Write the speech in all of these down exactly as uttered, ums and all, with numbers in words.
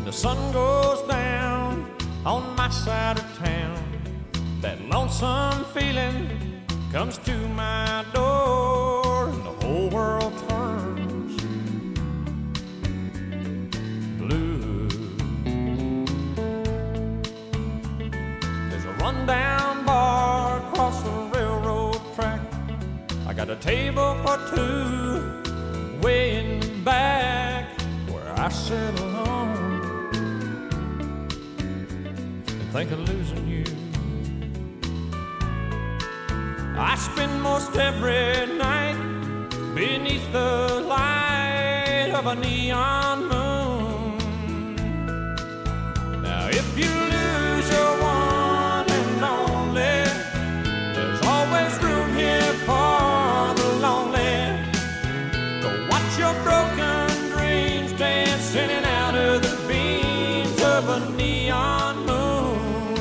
When the sun goes down on my side of town, that lonesome feeling comes to my door, and the whole world turns blue. There's a rundown bar across the railroad track. I got a table for two way in the back where I sit alone and think of losing you. I spend most every night beneath the light of a neon moon. Now if you lose your one and only, there's always room here for the lonely. To watch your broken dreams dance in and out of the beams of a neon moon.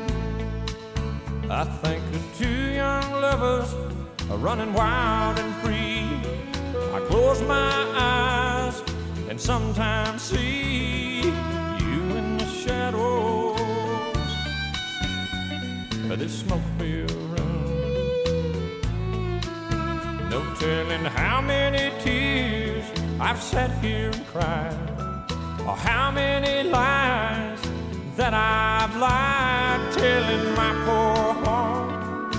I think of two young lovers are running wild and free. I close my eyes and sometimes see you in the shadows of this smoke-filled room. No telling how many tears I've sat here and cried, or how many lies that I've lied, telling my poor heart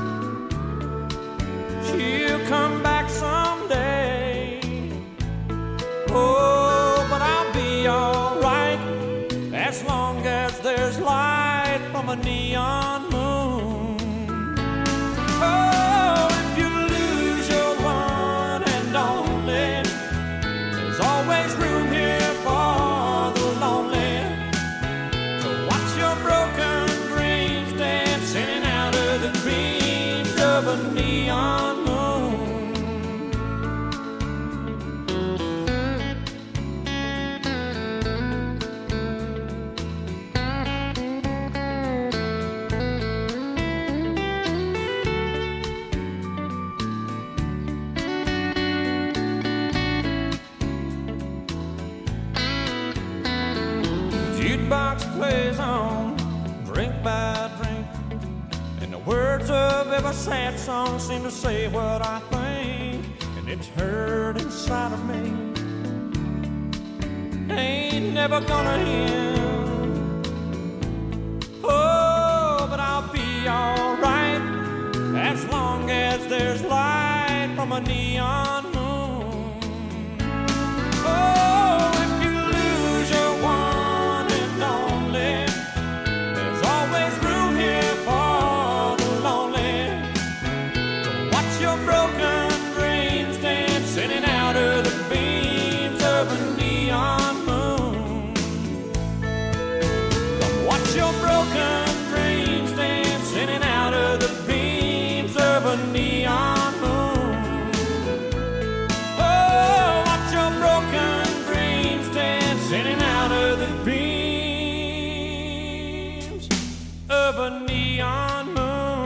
she'll come back someday. Oh, but I'll be alright as long as there's light from a neon moon. Oh, if you lose your one and only, there's always room here for the lonely. To watch your broken dreams dance in and out of the beams of a neon moon. Jukebox plays on, drink by drink, and the words of every sad song seem to say what I think, and it's hurt inside of me. Ain't never gonna end. Oh, but I'll be alright as long as there's light from a neon moon. Oh, if you lose your one and only, there's always room here for the lonely. To watch your broken dreams dance in and out of the beams of a neon moon. Come watch your broken dreams dance in and out of the beams of a neon moon. Oh, watch your broken dreams dance in and out of the beams of a neon moon.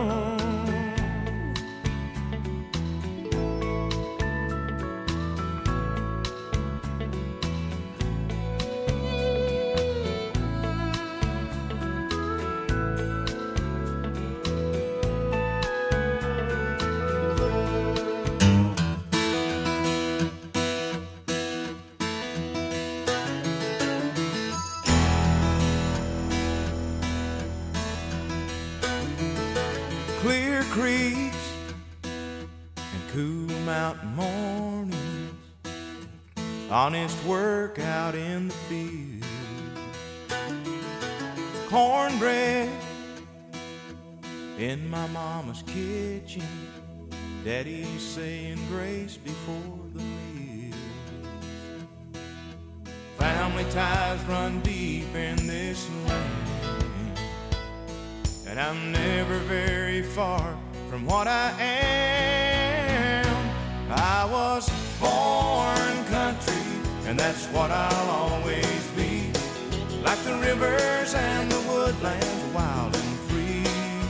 Clear creeks and cool mountain mornings, honest work out in the field, cornbread in my mama's kitchen, daddy saying grace before the meal. Family ties run deep in this land, and I'm never very far from what I am. I was born country, and that's what I'll always be. Like the rivers and the woodlands, wild and free.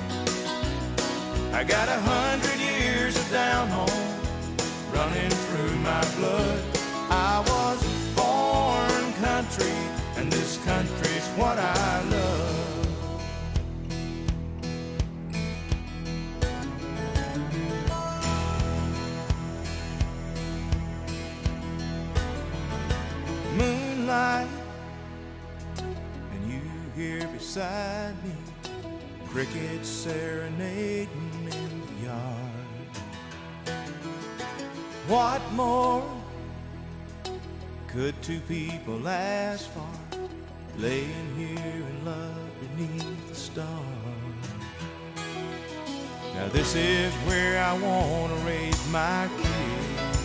I got a hundred years of down home running through my blood. I was born country, and this country beside me, crickets serenading in the yard. What more could two people ask for, laying here in love beneath the stars? Now this is where I want to raise my kids,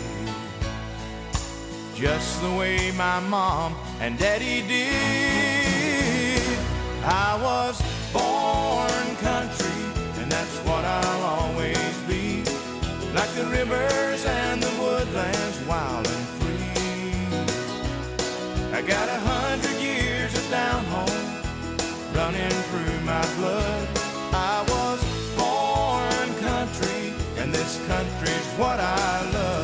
just the way my mom and daddy did. I was born country, and that's what I'll always be, like the rivers and the woodlands, wild and free. I got a hundred years of down home running through my blood. I was born country, and this country's what I love.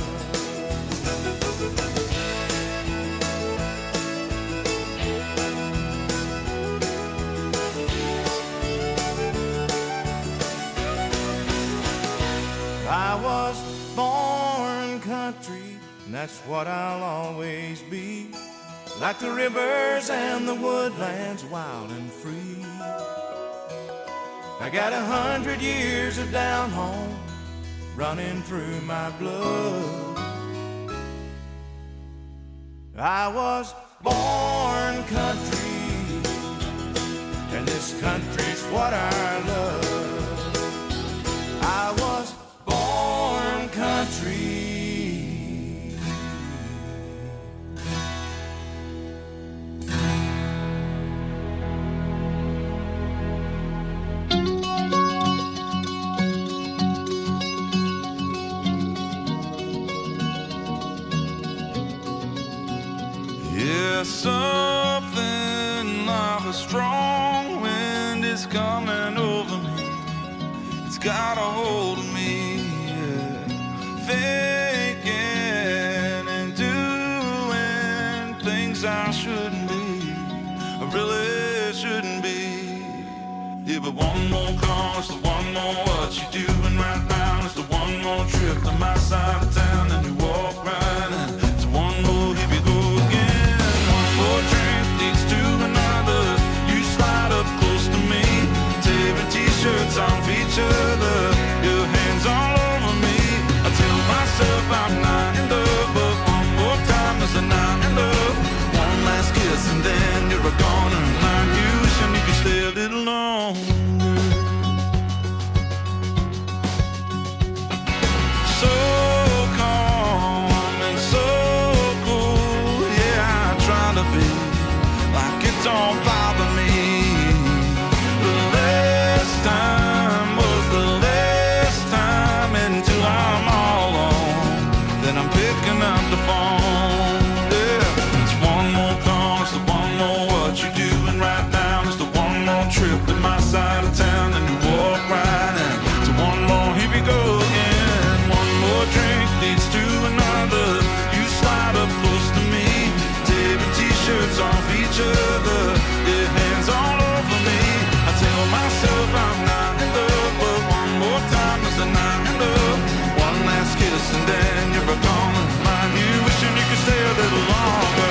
I was born country, and that's what I'll always be, like the rivers and the woodlands, wild and free. I got a hundred years of down home running through my blood. I was born country, and this country's what I love. I was born country. Yeah, something like a strong wind is coming over me. It's got a hold of me, yeah. Thinking and doing things I shouldn't be, I really shouldn't be. Yeah, but one more call, it's the one more what you doing right now. It's the one more trip to my side of town, and you walk right in. It's one more, here we go again. One more drink leads to another. You slide up close to me, tearing t-shirts off each other, your hands all over me. I tell myself I'm not in love, but one more time is a not in love. One last kiss and then you're a goner, and I'm you wishing you could stay a little longer. So calm and so cool, yeah, I try to be like it don't bother me. The last time was the last time, until I'm all alone, then I'm picking up the phone. Yeah, it's one more call, it's the one more what you doing right now. It's the one more trip to my side of town, and you walk right in. It's one more, here we go again. One more drink leads to another. You slide up close to me, tearing t-shirts off each other, your hands all over me. I tell myself I'm not in love, but one more time is a not in love. One last kiss and then you're a goner, mind you wishing you could stay a little longer.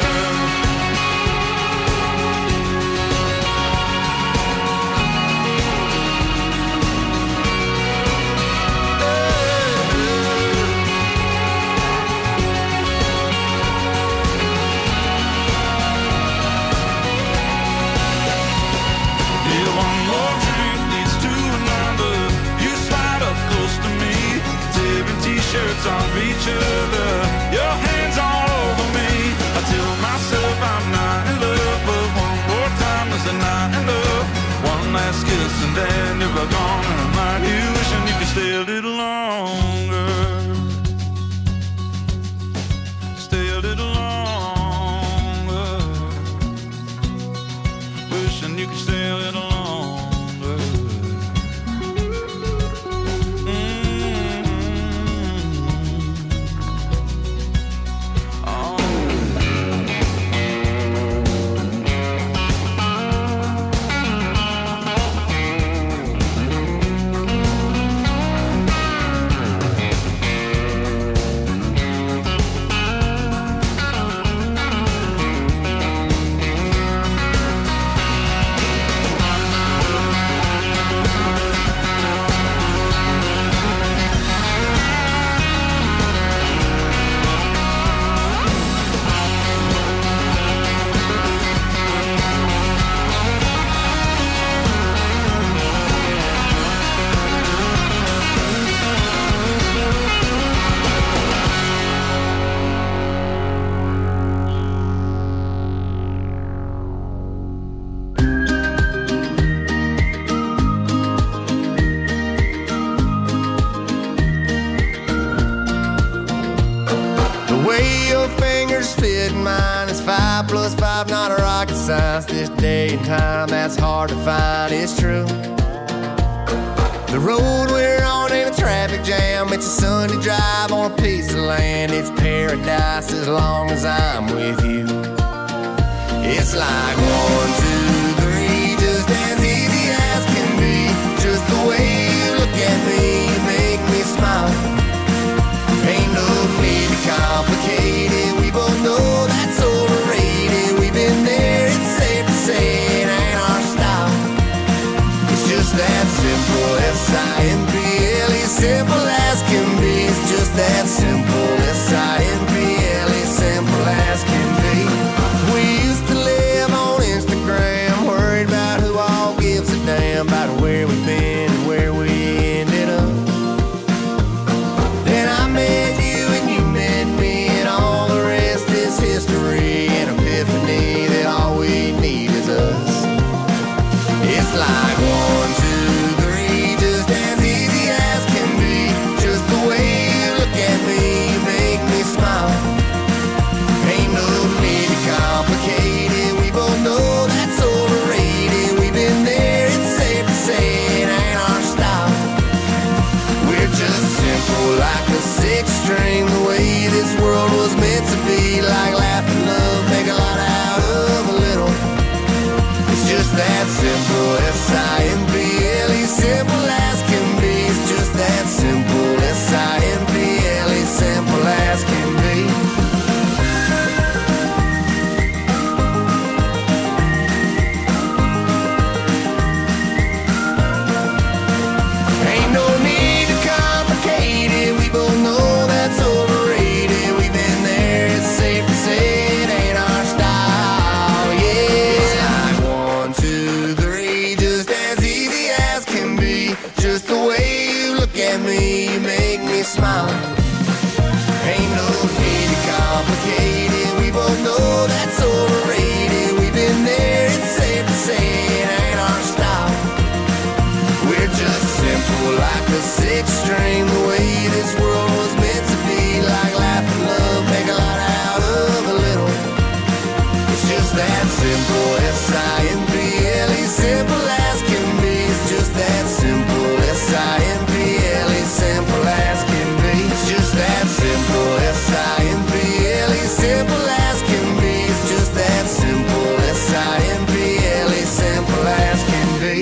Shirts off each other, your hands all over me. I tell myself I'm not in love, but one more time is a not in love. One last kiss and then you're gone, and I'm like you wishing you could stay a little longer. Stay a little longer. Wishing you could stay a little longer. good mind. It's five plus five, not a rocket science. This day and time, that's hard to find, it's true. The road we're on ain't a traffic jam. It's a Sunday drive on a piece of land. It's paradise as long as I'm with you. It's like one, two, three, just as easy as can be. Just the way you look at me, you make me smile. Ain't no need to complicate it. We both know that's overrated. We've been there, it's safe to say it ain't our style. It's just that simple, S I M P L E, simple as can be. It's just that simple, S I M P L E, simple as can be. We used to live on Instagram, worried about who all gives a damn about where we've been and where we ended up. Then I met you and you met me, and all the rest is history. An epiphany that all we need is us. It's like one, two, three, just as easy as can be. Just the way you look at me, you make me smile. Ain't no need to complicate it. We both know that's overrated. We've been there, it's safe to say it ain't our style. We're just simple like a six string, the way this world was meant to be. Like laugh and love, make a lot out of a little. It's just that simple, S I M P L E, simple as can be. It's just that simple, S I M P L E, simple as can be. Ain't no need to complicate it. We both know that's overrated. We've been there, it's safe to say it ain't our style. Yeah, it's like one, two, three, just as easy as can be. Just the way you look at me, you make me smile. Ain't no need to complicate it. We both know that's overrated. We've been there, it's safe to say it ain't our style. We're just simple like a six string, the way this world was meant to be. Like laugh and love, make a lot out of a little. It's just that simple, S I M P L E, simple as can be. It's just that simple, S I M P L E, simple as can be. It's just that simple, S I M P L E, simple as can be. It's just that simple, S I M P L E, simple as can be.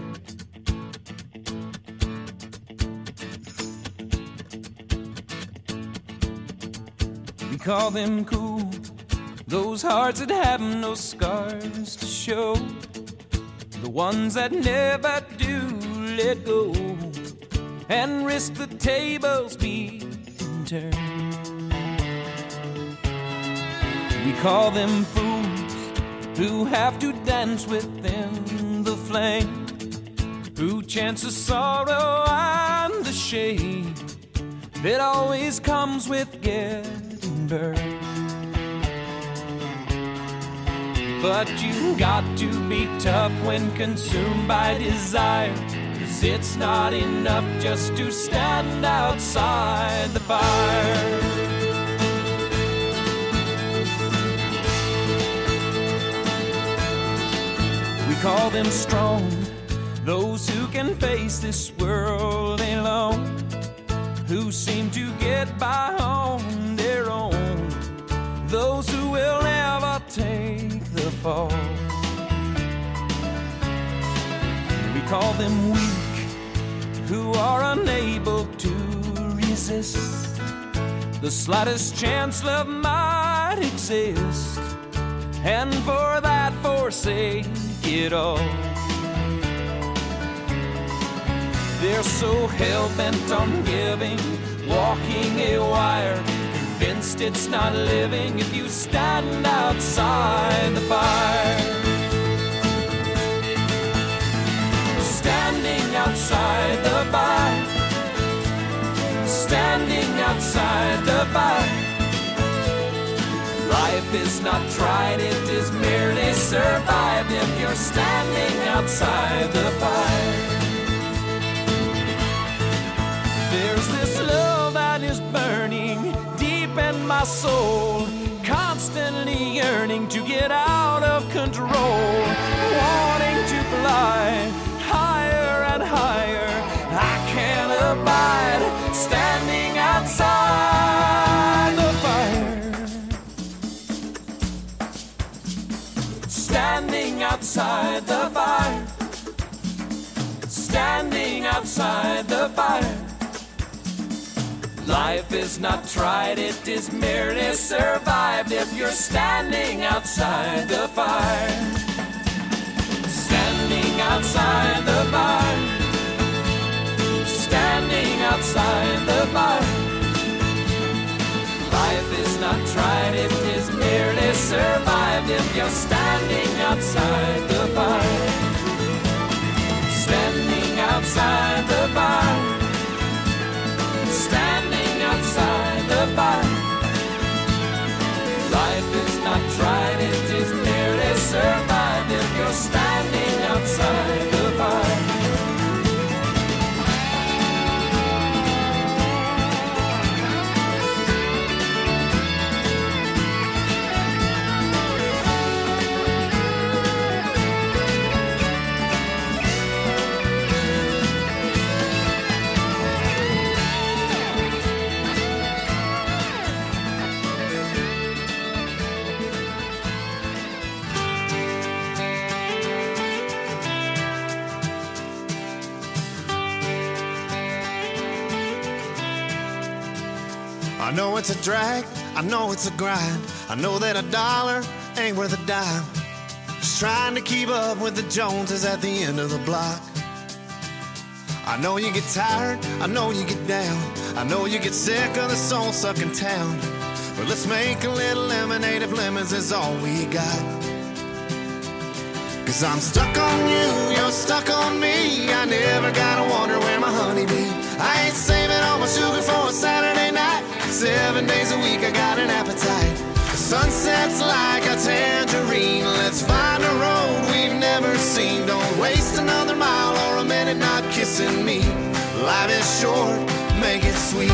We call them cool, those hearts that have no scars to show, the ones that never do let go and risk the tables being turned. We call them fools who have to dance within the flame, who chance the sorrow and the shame that always comes with getting burned. But you got to be tough when consumed by desire, 'cause it's not enough just to stand outside the fire. We call them strong, those who can face this world alone, who seem to get by on their own, those who will never take the fall. We call them weak, who are unable to resist the slightest chance love might exist, and for that forsake it all. They're so hell-bent on giving, walking a wire, convinced it's not living if you stand outside the fire. Standing outside the fire, standing outside the fire. Life is not tried, it is merely survived if you're standing outside the fire. There's this love that is burning deep in my soul, constant constantly yearning to get out of control, wanting to fly higher and higher. I can't abide standing outside the fire. Standing outside the fire. Standing outside the fire. Life is not tried, it is merely survived if you're standing outside the fire. Standing outside the fire. Standing outside the fire. Life is not tried, it is merely survived if you're standing outside the fire. Standing outside the fire. Standing outside the fire. Life is not tried, it is merely survived if you're standing outside the fire. I know it's a drag, I know it's a grind. I know that a dollar ain't worth a dime. Just trying to keep up with the Joneses at the end of the block. I know you get tired, I know you get down. I know you get sick of the soul-sucking town. But let's make a little lemonade if lemons is all we got. Cause I'm stuck on you, you're stuck on me. I never gotta wonder where my honey be. I ain't saving all my sugar for a Saturday night. Seven days a week I got an appetite. The sunset's like a tangerine. Let's find a road we've never seen. Don't waste another mile or a minute not kissing me. Life is short, make it sweet.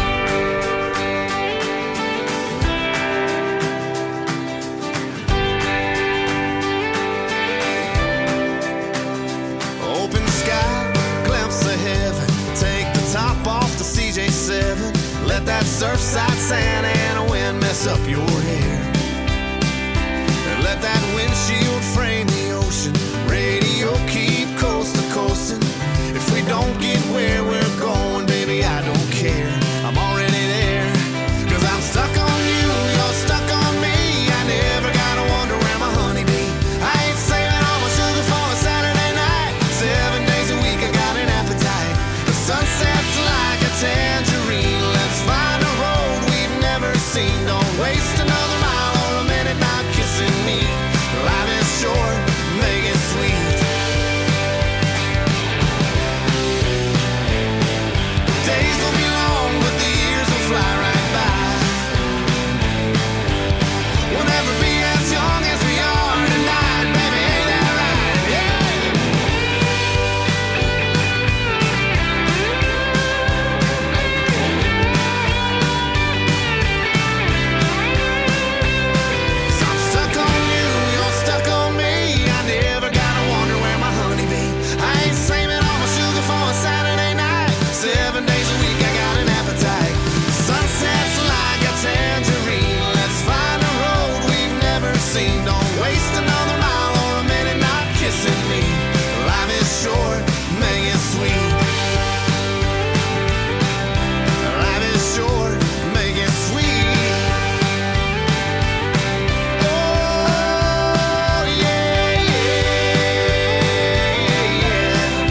Open sky, glimpse of heaven. Take the top off the C J seven. Let that surfside sand and a wind mess up your hair. And let that windshield frame the ocean. Radio keep coast to coasting. If we don't get where we're going, baby, I don't care. I'm already there. Cause I'm stuck on you, you're stuck on me. I never gotta wonder where my honey be. I ain't saving all my sugar for a Saturday night. Seven days a week I got an appetite. The sunset's like a tangerine. Let's find a road we've never seen. Don't waste another mile or a minute not kissing me. Life is short, make it sweet. Days will be long, but the years will fly right by. We'll never be as young as we are tonight, baby, ain't that right? Yeah. So I'm stuck on you, you're stuck on me. I never gotta wonder where my honey be. I ain't saving all my sugar for a Saturday night. Seven days a week I got an appetite. Sunset's like a tangerine. Let's find a road we've never seen. Don't waste another mile or a minute not kissing me. Life is short, make it sweet. Life is short, make it sweet. Oh, yeah, yeah, yeah.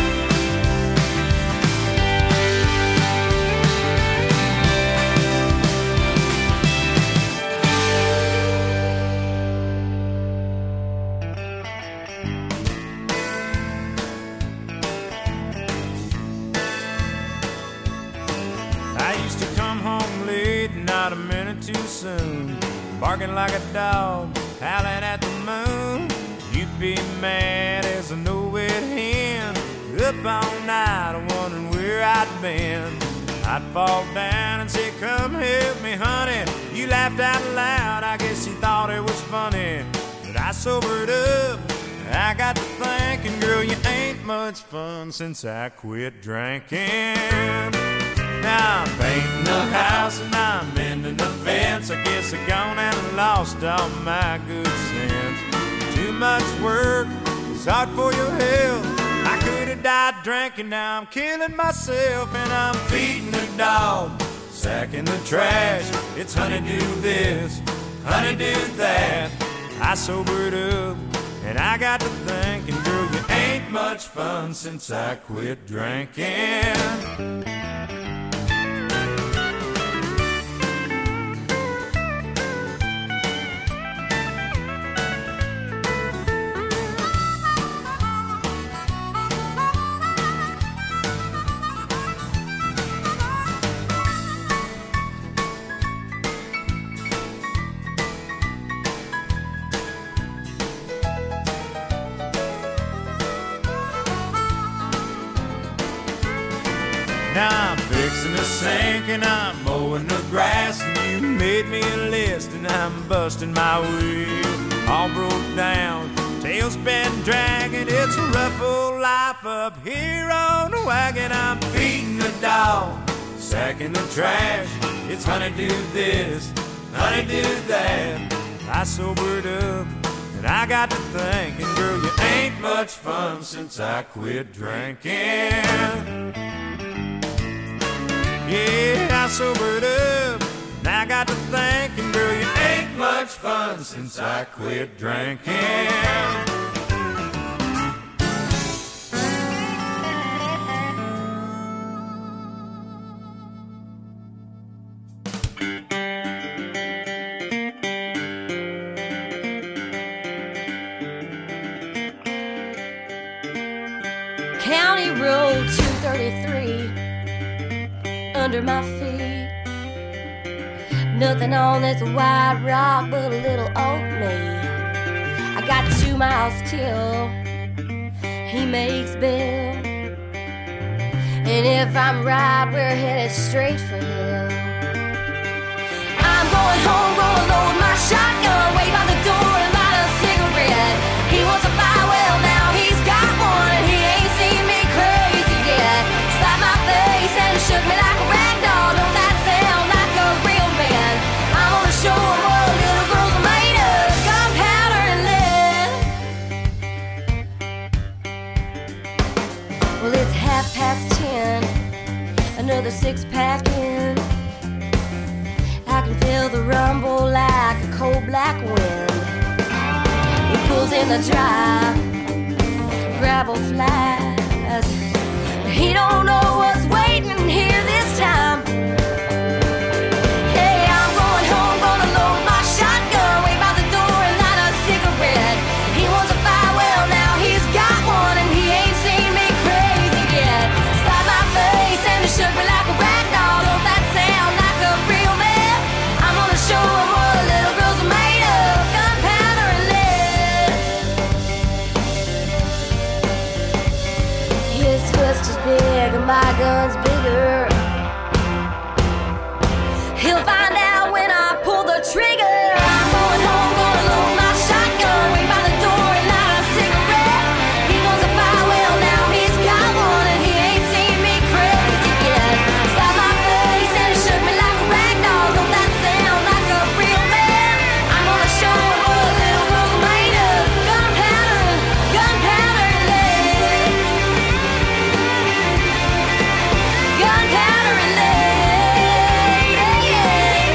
I used to come home late, not a minute too soon, barking like a dog, howling at the moon. You'd be mad as a no-wit hen, up all night wondering where I'd been. I'd fall down and say, come help me, honey, You laughed out loud, I guess you thought it was funny. But I sobered up, I got to thinking, girl, you ain't much fun since I quit drinking. Now I'm painting the house and I'm mending the fence. I guess I gone and lost all my good sense. Too much work, it's hard for your health. I could have died drinking, now I'm killing myself. And I'm feeding the dog, sacking the trash. It's honeydew this, honeydew that. I sobered up and I got to thinking, girl, you ain't much fun since I quit drinking. Now I'm fixing the sink and I'm mowing the grass. And you made me a list and I'm busting my wheel. All broke down, tail's been dragging. It's a rough old life up here on the wagon. I'm feeding the dog, sacking the trash. It's honeydew this, honeydew that. I sobered up and I got to thinking, girl, you ain't much fun since I quit drinking. Yeah, I sobered up, and I got to thinking, girl, you ain't much fun since I quit drinking. County Road two thirty-three under my feet. Nothing on this white rock but a little old me. I got two miles till he makes bail. And if I'm right, we're headed straight for hell. I'm going home, gonna load my shotgun, wait by the door and light a cigarette. He wants a fire, well now he's got one, and he ain't seen me crazy yet. Slapped my face and shook me like a rag doll. Don't that sound like a real man? I'm gonna show him what little girls are made of, gunpowder and lead. Well, it's half past ten, another six pack in. I can feel the rumble like a cold black wind. He pulls in the drive, gravel flies. He don't know what's waiting here this time. Hey, I'm going home, gonna load my shotgun, wait by the door and light a cigarette. He wants a fire, well now he's got one, and he ain't seen me crazy yet. Slapped my face and he shook me like a rag doll. Don't that sound like a real man? I'm gonna show him what little girls are made of, gunpowder and lead. His fist is big and my gun's bigger. He'll find out when I pull the trigger. I'm going home, gonna load my shotgun, wait by the door and light a cigarette. He wants a fire, well now he's got one, and he ain't seen me crazy yet. Slapped my face and he shook me like a rag doll. Don't that sound like a real man? I'm gonna show him what little girls are made of, gunpowder, gunpowder and lead. Gunpowder and lead, yeah, yeah.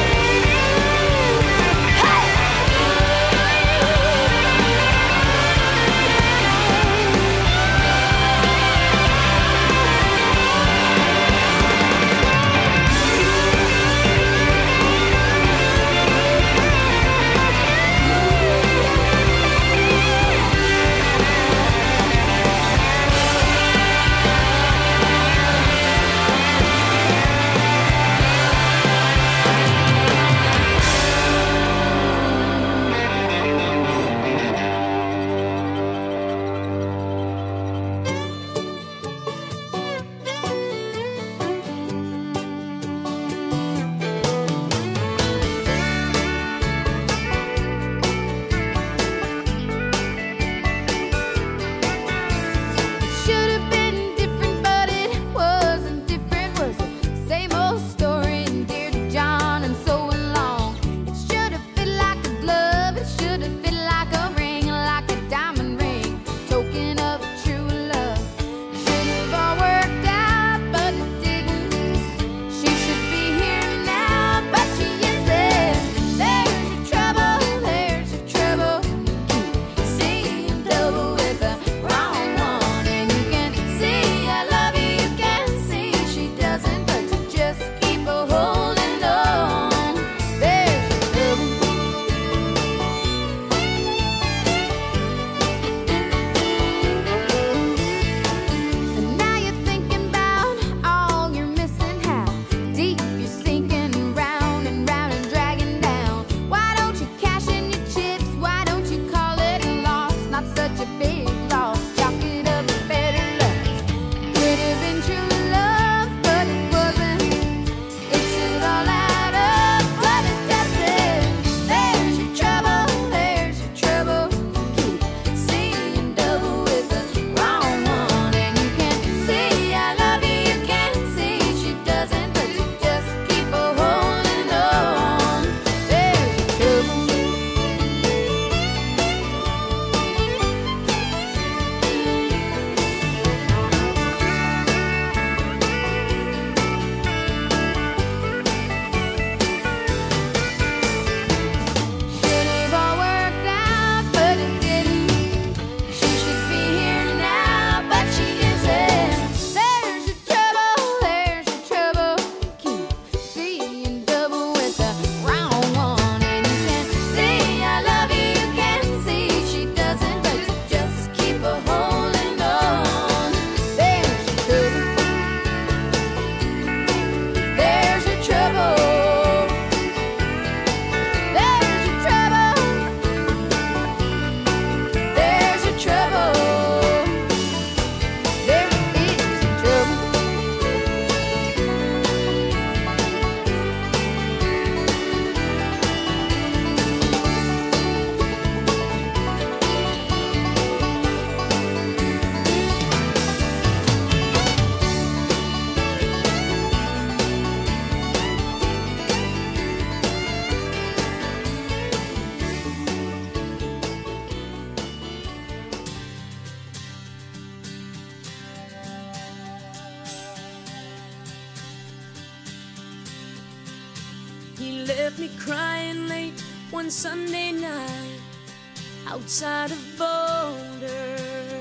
He left me crying late one Sunday night outside of Boulder.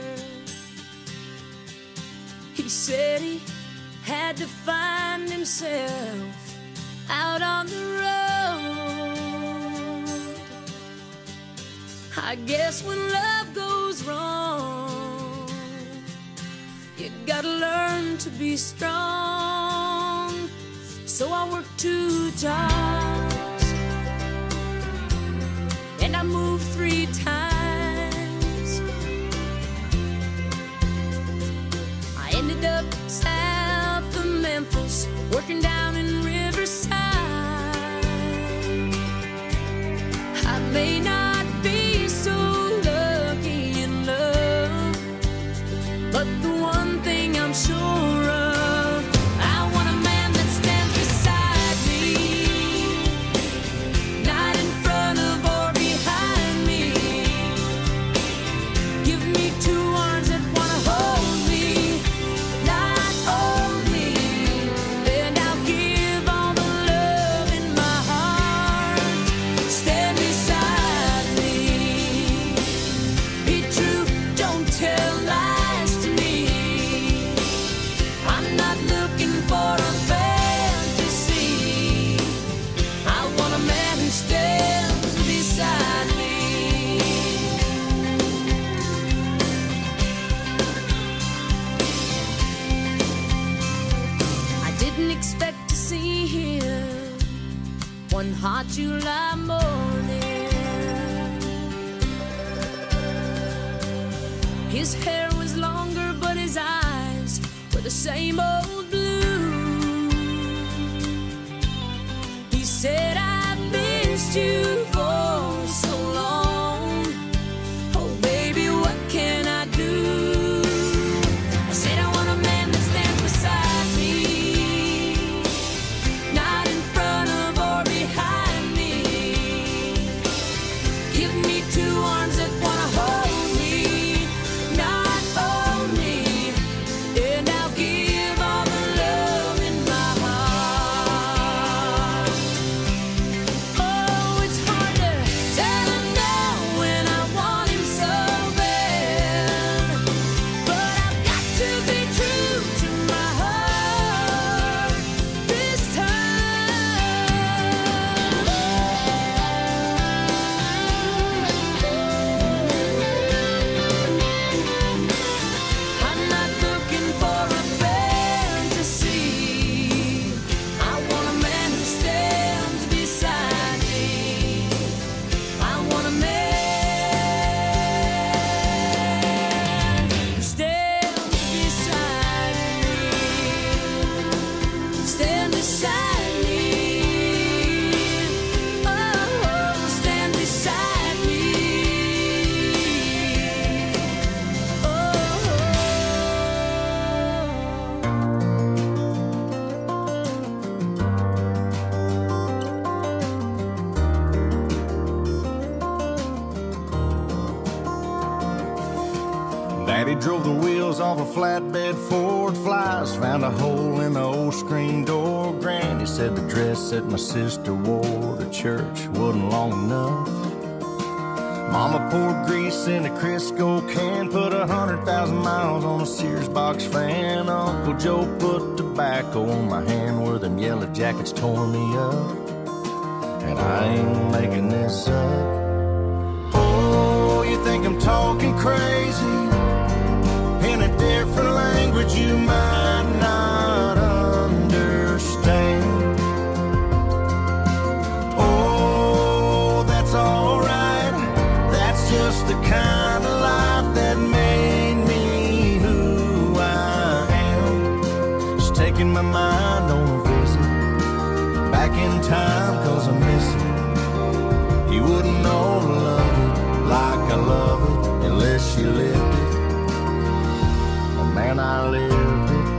He said he had to find himself out on the road. I guess when love goes wrong, you gotta learn to be strong. So I worked two jobs and I moved three times. I ended up south of Memphis, working down in Riverside. I may not be so lucky in love, but the one thing I'm sure of, I want a man that stands beside me, not in front of or behind me. Give me two arms that wanna hold me, not hold me, and I'll give all the love in my heart. Stand beside me. Be true, don't tell lies to me. I'm not looking for a fantasy. I want a man who stands beside me. I didn't expect to see him one hot July morning. His hair was longer, but his eyes were the same old blue. He said, I've missed you for so long. Oh, baby, what can I do? I said, I want a man that stands beside me, not in front of or behind me. Give me two arms that wanna hold me, not own me, and I'll give all the love in my heart. Oh, it's hard to tell him no when I want him so bad, but I've got to be true to my heart this time. I'm not looking for a fantasy. I want a man who stands beside me. I want a man who stands beside me. Stand beside me. Oh, stand beside me. Daddy drove the wheels off a flatbed Ford Flies, found a hole in the old screen door. Granny said the dress that my sister wore to church wasn't long enough. Mama poured grease in a Crisco can, put a hundred thousand miles on a Sears box fan. Uncle Joe put tobacco on my hand where them yellow jackets tore me up. And I ain't making this up. Oh, you think I'm talking crazy? In a different language you might not understand. Oh, that's alright. That's just the kind of life that made me who I am. Just taking my mind on a visit back in time, 'cause I miss it. You wouldn't know to love it like I love it unless you lived it. Man, I lived it.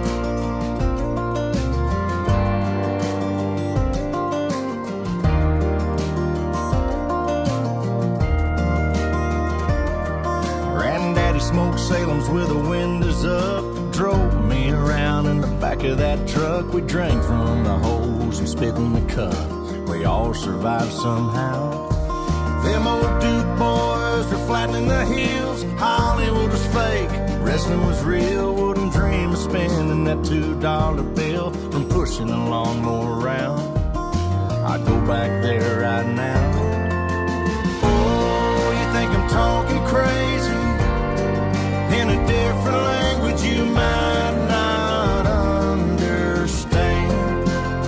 Granddaddy smoked Salem's with the windows up, drove me around in the back of that truck. We drank from the hose and spit in the cup. we all survived somehow. Them old dude boys were flattening the heels. Hollywood was fake, wrestling was real. Wouldn't dream of spending that two dollar bill from pushing a lawnmower around. I'd go back there right now. Oh, you think I'm talking crazy? In a different language you might not understand.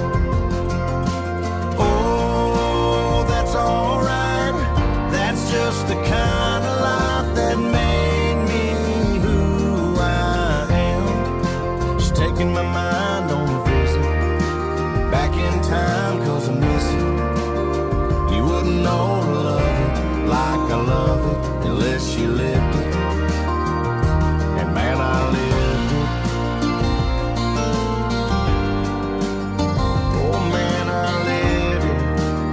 Oh, that's alright. That's just the kind of life that made me who I am. Just taking my mind on a visit back in time, 'cause I miss it. You wouldn't know to love it like I love it unless you lived it. And man, I lived it. Oh man, I lived it.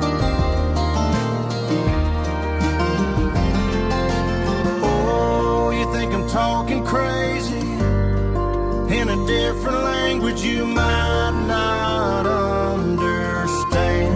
Oh, you think I'm talking crazy? In a different language you might not understand.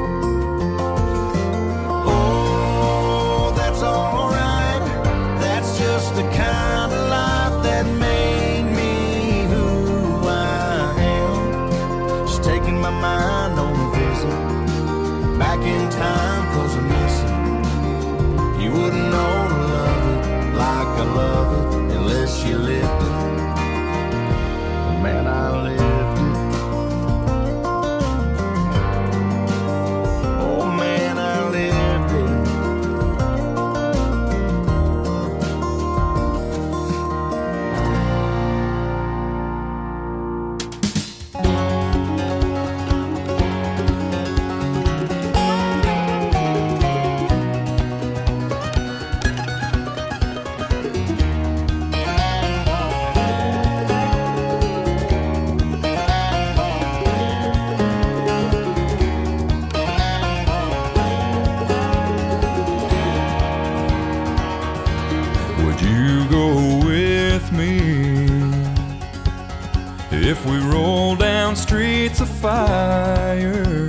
Oh, that's alright. That's just the kind of life that made me who I am. Just taking my mind on a visit back in time, 'cause I miss it. You wouldn't know to love it like I love it unless you lived it. Man, I lived it. Oh man, I lived it. Would you go with me if we roll down streets of fire?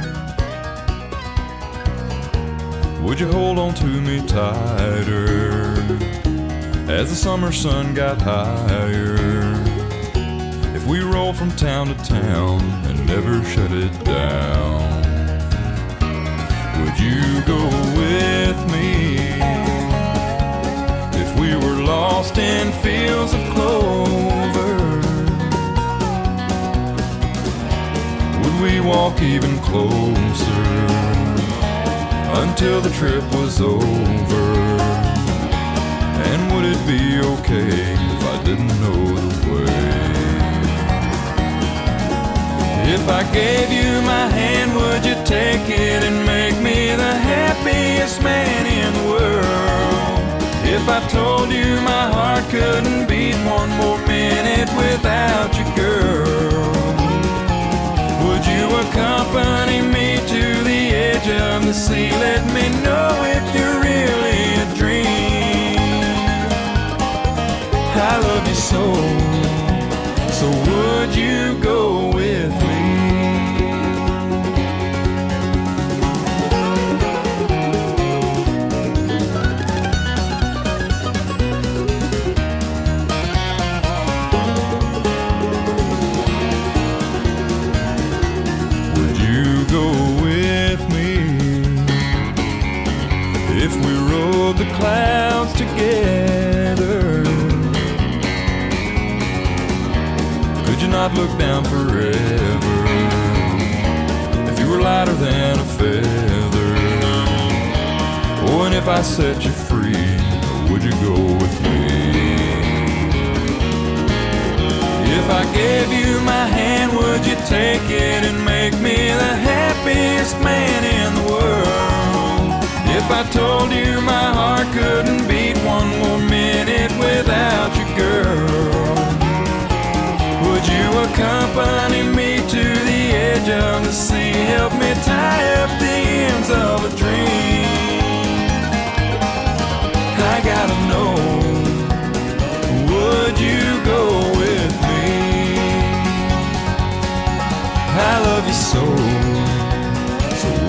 Would you hold on to me tighter as the summer sun got higher? If we roll from town to town and never shut it down, would you go with me? We were lost in fields of clover, would we walk even closer until the trip was over? And would it be okay if I didn't know the way? If I gave you my hand, would you take it and make me the happiest man in the world? If I told you my heart couldn't beat one more minute without you, girl, would you accompany me to the edge of the sea? Let me know if you're really a dream. I love you so, so would you go with me? If we rode the clouds together, could you not look down forever? If you were lighter than a feather, oh, and if I set you free, would you go with me? If I gave you my hand, would you take it and make me the happiest man in the world? If I told you my heart couldn't beat one more minute without you, girl, would you accompany me to the edge of the sea? Help me tie up the ends of a dream. I gotta know, would you go with me? I love you so, so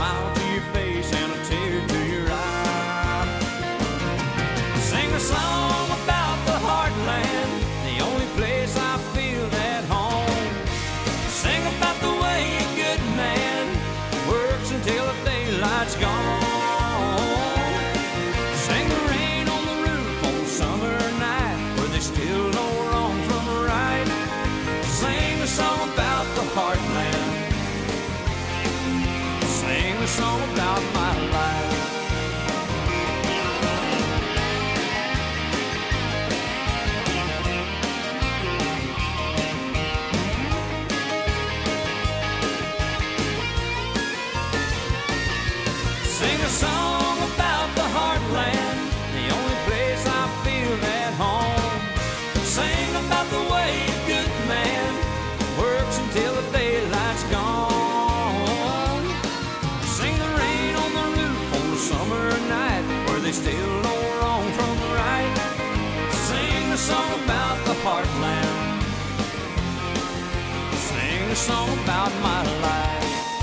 smile to your face and a tear to your eye. Sing a song about the heartland, the only place I feel at home. Sing about the way a good man works until the daylight's gone. Sing the rain on the roof on a summer night where they still know wrong from right. Sing a song about the heartland. Sing a song about my life. Sing a song about the heartland, the only place I feel at home. Sing about the way a good man works until the daylight's gone. Sing the rain on the roof on a summer night where they still know wrong from right. Sing a song about the heartland. Sing a song about my life.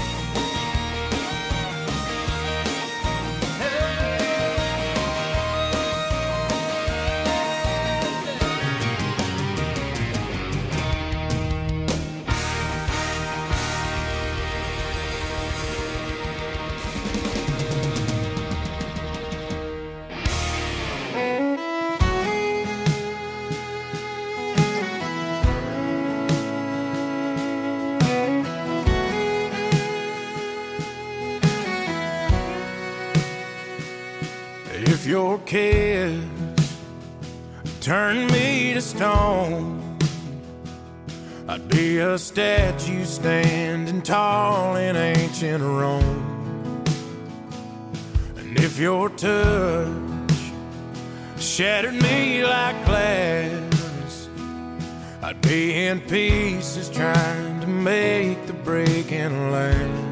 If your kiss turned me to stone, I'd be a statue standing tall in ancient Rome. And if your touch shattered me like glass, I'd be in pieces trying to make the breaking last.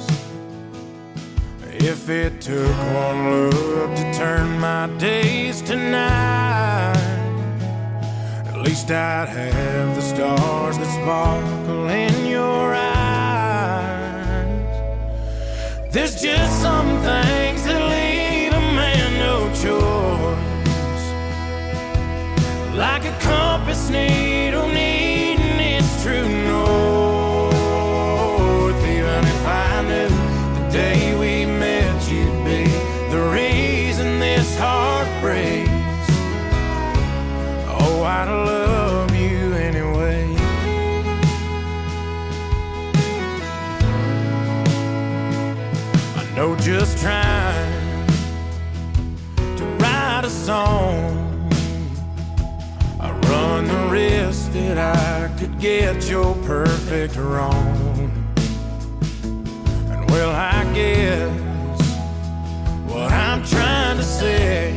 If it took one look to turn my days to night, at least I'd have the stars that sparkle in your eyes. There's just some things that leave a man no choice, like a compass needle needing its true north. Even if I knew the day we met you'd be the reason this heart breaks, oh, I'd love you anyway. I know just trying to write a song, I run the risk that I could get your perfect wrong. And well, I guess what I'm trying to say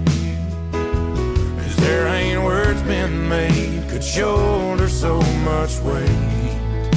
is there ain't words been made could shoulder so much weight.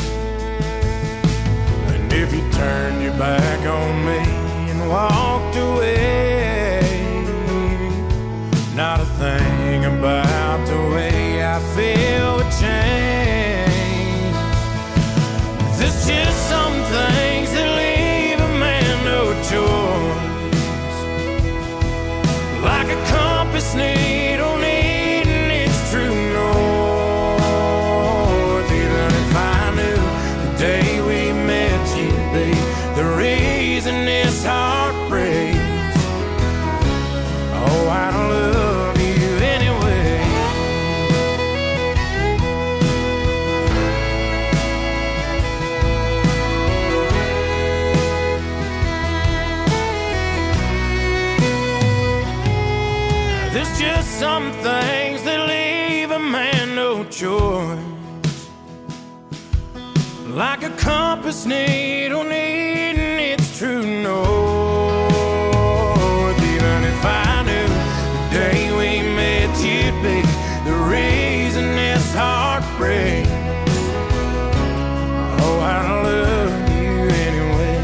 And if you turned your back on me and walked away, not a thing about the way I feel would change. There's just some things that leave a man no choice, like a compass needle needing its true north. Even if I knew the day we met you'd be the reason this heart breaks, oh, I'd love you anyway. There's just some things that leave a man no choice, like a compass needle needing its true north. Even if I knew the day we met you'd be the reason this heart breaks, oh, I'd love you anyway.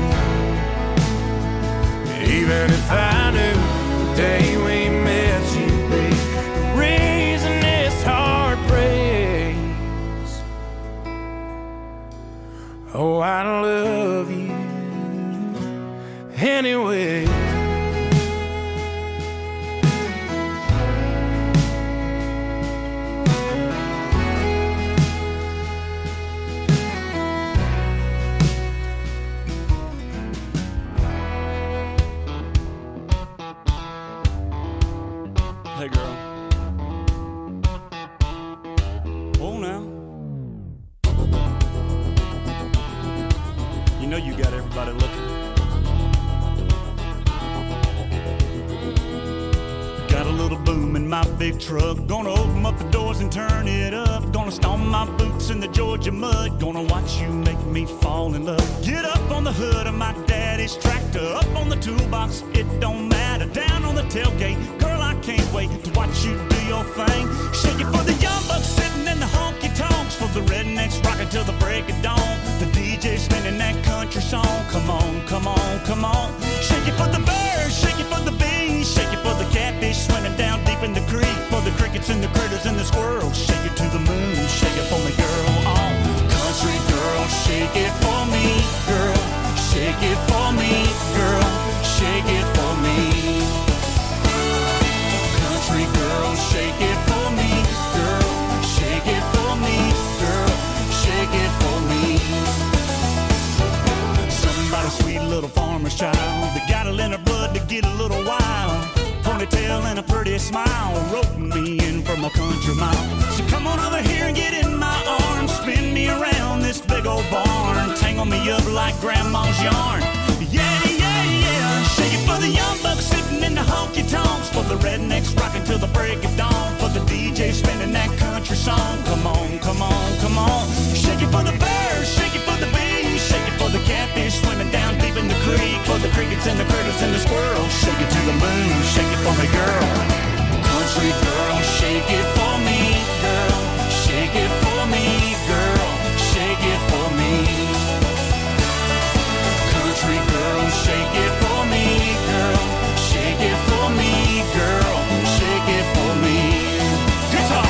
Even if I knew the day we met you'd be the reason this heart breaks, oh, I love you anyway. Hey girl. Oh now. You know you got everybody looking. Got a little boom in my big truck. Gonna open up the doors and turn it up. Gonna stomp my boots in the Georgia mud. Gonna watch you make me fall in love. Get up on the hood of my daddy's tractor. Up on the toolbox, it don't matter. Down on the tailgate, girl, I can't wait to watch you do your thing. Shake it for the young bucks sitting in the honky tonks. For the rednecks rocking till the break of dawn. The D J spinning that country song. Come on, come on, come on. Shake it for the birds, shake it for the bees. Shake it for the catfish swimming down deep in the creek. For the crickets and the critters and the squirrels. Shake it to the moon, shake it for me, girl. Oh, country girl, shake it for me, girl. Shake it for me, girl. Shake it for me. Country girl, shake it for me, girl. Shake it for me, girl. Shake it for me. Somebody sweet little farmer's child that got it in her blood to get a little wild. Ponytail and a pretty smile, roping me in from a country mile. So come on over here and get in my arms, spin me around this big old barn, tangle me up like grandma's yarn. Yeah, yeah, yeah. Shake it for the young bucks sitting in the honky tonks. For the rednecks rocking till the break of dawn. For the D J spinning that country song. Come on, come on, come on. Shake it for the birds, shake it for the bees. Shake it for the catfish swimming down deep in the creek. For the crickets and the critters and the squirrels. Shake it to the moon, shake it for me, girl. Country girl, shake it for me, girl. Shake it for me, girl. Shake it for me. Country girl, shake it for me, girl. Shake it for me, girl. Shake it for me. Guitar.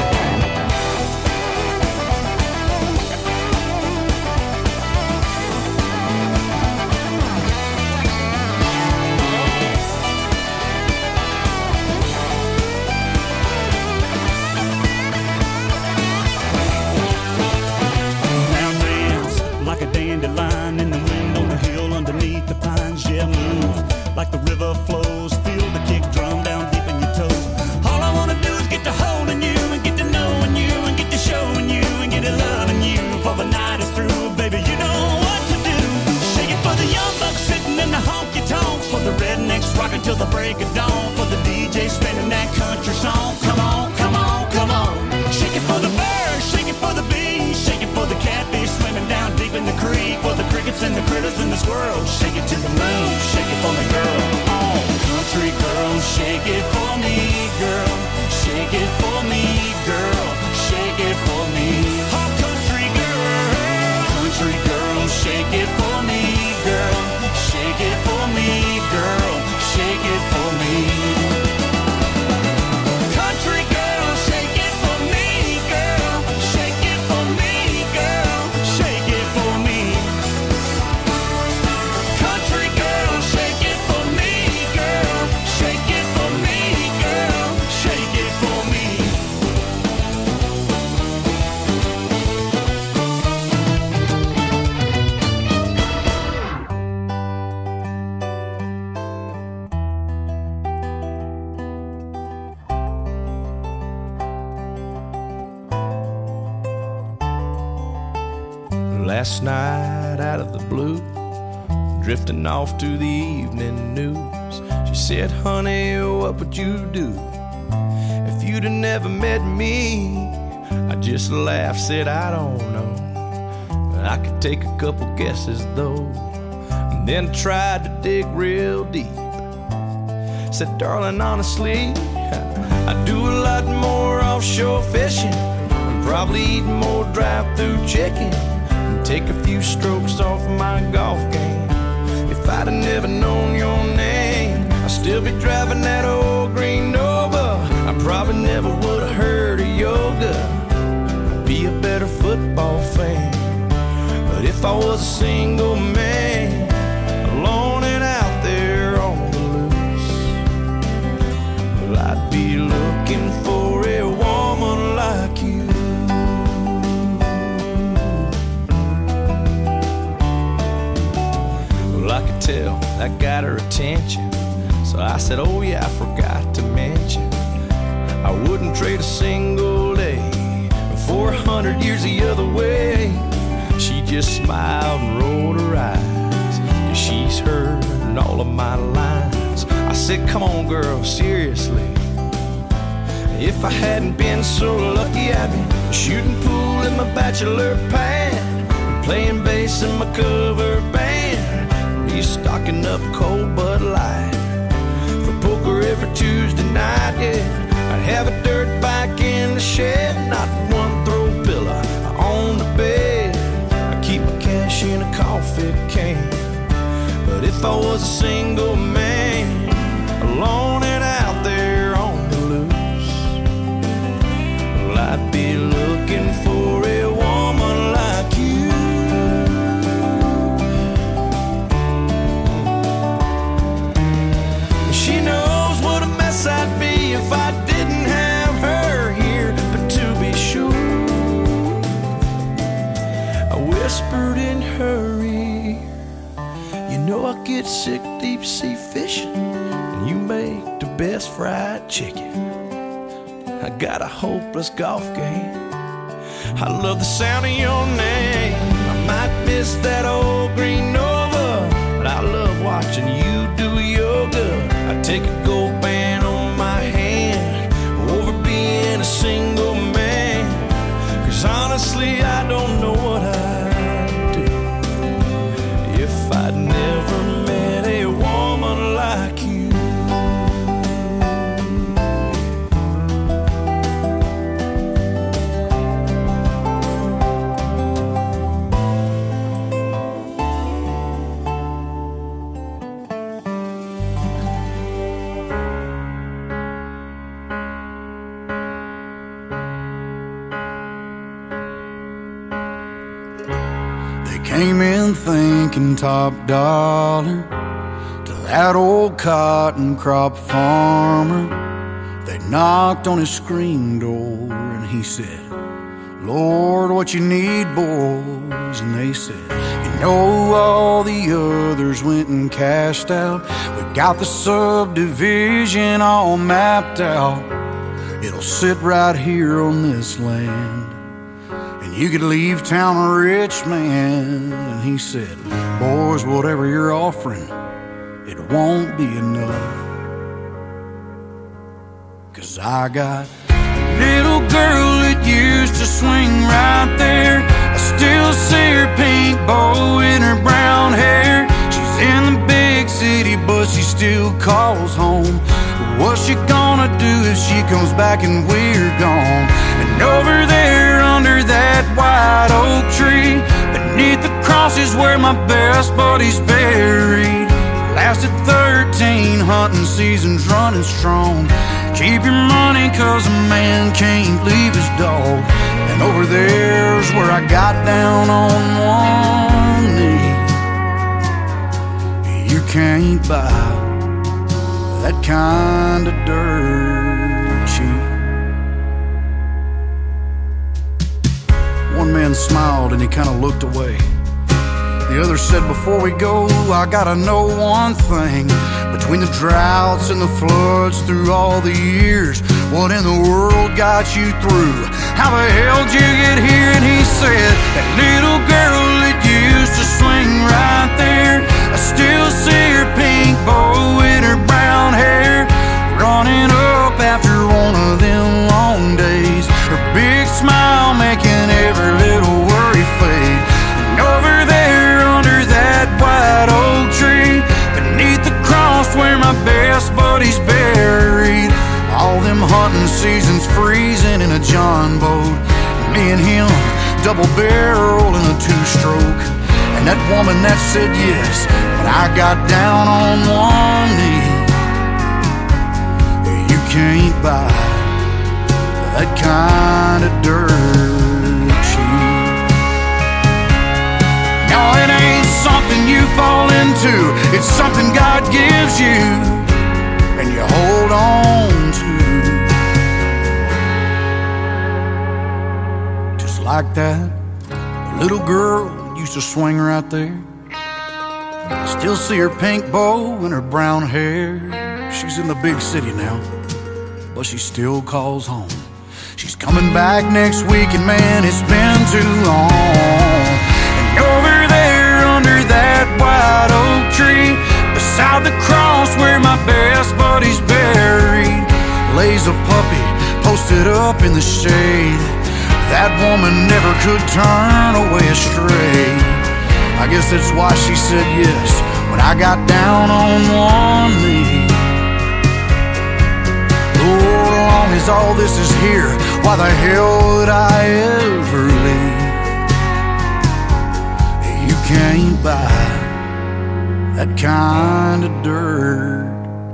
Like a dandelion in the wind on the hill underneath the pines. Yeah, move like the river flows. Feel the kick drum down deep in your toes. All I wanna do is get to holding you and get to knowing you and get to showing you and get to loving you. For the night is through, baby, you know what to do. Shake it for the young bucks sitting in the honky tonks. For the rednecks rocking till the break of dawn. For the D J spinning that country song. Come on, come on, come on. Shake it for the birds, shake it for the bees. Shake it for the catfish swimming down deep in the creek. For the crickets and the critters and the squirrels. Shake it to the moon, shake it for me, girl. Oh, country girl, shake it for me, girl. Shake it for me, girl. Shake it for me. Oh, country girl, country girl, shake it for me, girl. Shake it for me, girl. Shake it for me. Country girl, shake it for me, girl. Shake it for me, girl. Shake it for me. Country girl, shake it for me, girl. Shake it for me, girl. Shake it for me. Last night out of the blue, drifting off to the evening news, she said, honey, what would you do if you'd have never met me? I just laughed, said, I don't know, I could take a couple guesses though, and then tried to dig real deep. Said, darling, honestly, I do a lot more offshore fishing, and probably eat more drive-through chicken, take a few strokes off my golf game. If I'd have never known your name, I'd still be driving that old green Nova. I probably never would have heard of yoga. I'd be a better football fan. But if I was a single man, alone and out tell that got her attention. So I said, oh yeah, I forgot to mention, I wouldn't trade a single day for a hundred years the other way. She just smiled and rolled her eyes, 'cause she's heard all of my lines. I said, come on girl, seriously, if I hadn't been so lucky, I'd be shooting pool in my bachelor pad, playing bass in my cover band, be stocking up cold Bud Light for poker every Tuesday night, yeah. I'd have a dirt bike in the shed, not one throw pillow on the bed. I keep my cash in a coffee can. But if I was a single man, alone and out there on the loose, well, I'd be looking for a woman like you. She knows what a mess I'd be if I didn't have her here. But to be sure, I whispered in her ear, you know I get sick deep sea fishing, and you make the best fried chicken. I got a hopeless golf game, I love the sound of your name. I might miss that old green Nova, but I love watching you do yoga. I take a gold band on my hand over being a single man, 'cause honestly I don't know what I'd do if I'd never met a woman like you. Came in thinking top dollar to that old cotton crop farmer. They knocked on his screen door and he said, Lord, what you need, boys? And they said, you know all the others went and cashed out. We got the subdivision all mapped out. It'll sit right here on this land. You could leave town a rich man. And he said, boys, whatever you're offering, it won't be enough. 'Cause I got a little girl that used to swing right there. I still see her pink bow in her brown hair. She's in the big city, but she still calls home. What's she gonna do if she comes back and we're gone? And over there under that white oak tree, beneath the cross is where my best buddy's buried. Lasted thirteen hunting seasons running strong. Keep your money 'cause a man can't leave his dog. And over there's where I got down on one knee. You can't buy that kind of dirt cheap. One man smiled and he kind of looked away. The other said, before we go, I gotta know one thing. Between the droughts and the floods through all the years, what in the world got you through? How the hell did you get here? And he said, that little girl that used to swing right there, I still see her pink bow in her brown hair, running up after one of them long days. Her big smile making every little worry fade. And over there under that white oak tree, beneath the cross where my best buddy's buried, all them hunting seasons freezing in a John boat, me and him double barrel in a two-stroke. And that woman that said yes, but I got down on one knee. You can't buy that kind of dirt cheap. No, it ain't something you fall into, it's something God gives you and you hold on to. Just like that little girl used to swing right there. I still see her pink bow and her brown hair. She's in the big city now, but she still calls home. She's coming back next week, and man, it's been too long. And over there under that white oak tree, beside the cross where my best buddy's buried, lays a puppy posted up in the shade. That woman never could turn away astray. I guess that's why she said yes when I got down on one knee. Lord, as long as all this is here, why the hell would I ever leave? You can't buy that kind of dirt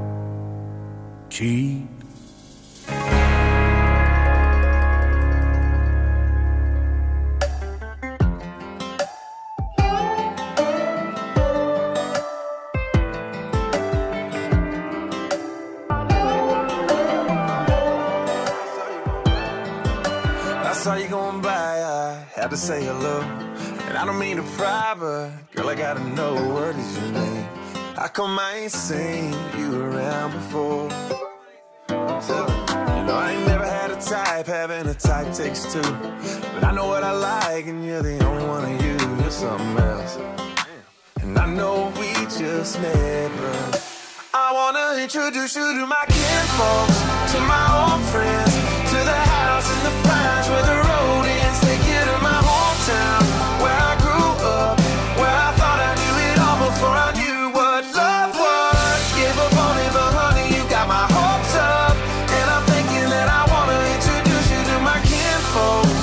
cheap. Saw you going by, I had to say hello. And I don't mean to pry, but girl, I gotta know, what is your name? How come I ain't seen you around before? So, you know, I ain't never had a type, having a type takes two. But I know what I like, and you're the only one of you. You're something else. And I know we just met, but I wanna introduce you to my kinfolks, to my old friends, to the house in the pines where the road ends. Take you to my hometown, where I grew up, where I thought I knew it all before I knew what love was. Give up on it, but honey, you got my hopes up. And I'm thinking that I wanna introduce you to my kinfolks.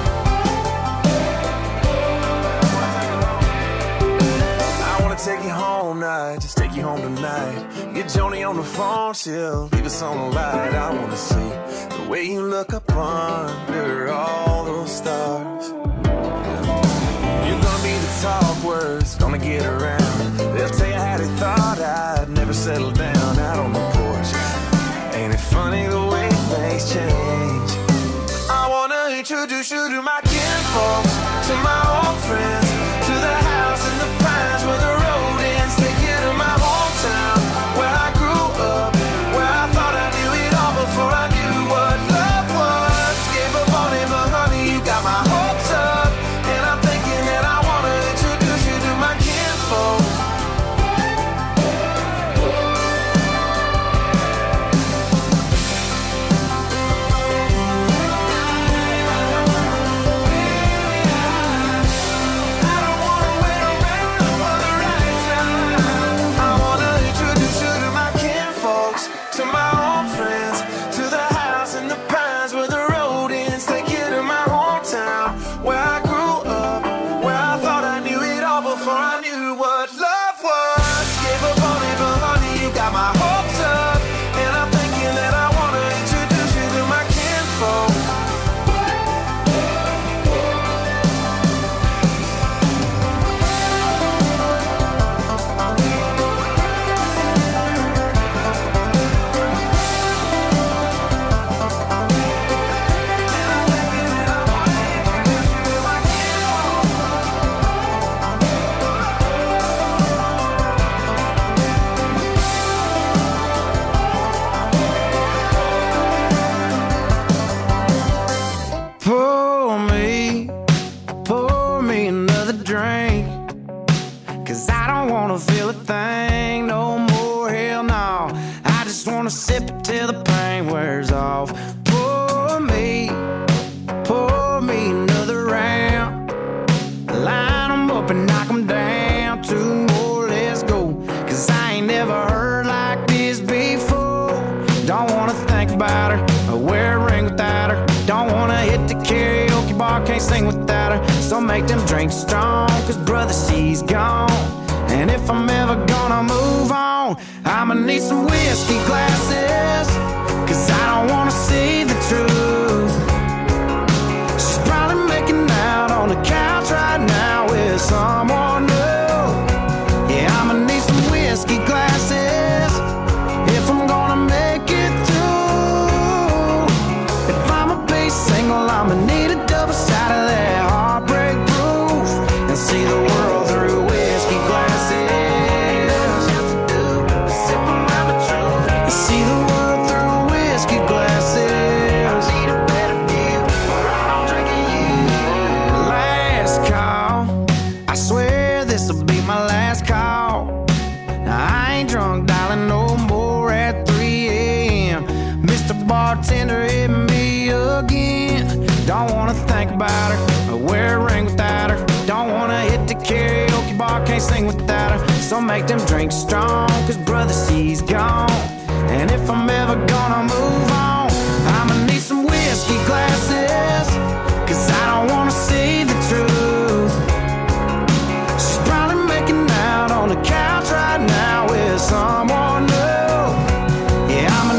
I wanna take you home now, just take you home tonight. Get Joni on the phone, she'll leave us on the light. I wanna see the way you look up under all those stars. You're gonna be the talk words, gonna get around. They'll tell you how they thought I'd never settle down out on the porch. Ain't it funny the way things change? I wanna introduce you to my kinfolks, to my old friends, to the house in the pines where the road ends. Take you to my hometown, where I grew up, where I thought I knew it all before I knew what love was. Gave up on it, but honey, you got my hopes up. And I'm thinking that I wanna introduce you to my kinfolks. I don't wanna wait around for the right time. I wanna introduce you to my kinfolks, to my old friends, to the house in the pines where the road ends. Take you to my hometown, where I grew up, where I thought I knew it all before I knew what love was. Gave up on it, but honey, you got my hopes up. And I'm thinking that I wanna introduce you to my kinfolks. Pour me, pour me another drink, 'cause I don't wanna feel a thing no more, hell no. I just wanna sip it till the pain wears off. Pour me, pour me another round. Line 'em up and knock 'em down. Two more, let's go, 'cause I ain't never heard like this before. Don't wanna think about her or wear a ring without her. Don't wanna hit the karaoke bar, can't sing without her. So make them drinks strong, 'cause brother, she's gone. And if I'm ever gonna move on, I'ma need some whiskey glasses, 'cause I don't wanna see the truth. She's probably making out on the couch right now with someone new. Yeah, I'ma need some whiskey glasses if I'm gonna make it through. If I'ma be single, I'ma need a double shot of that heartbreak proof, and see the world through whiskey glasses. can't sing without her. So make them drinks strong, cause brother, she's gone. And if I'm ever gonna move on, I'ma need some whiskey glass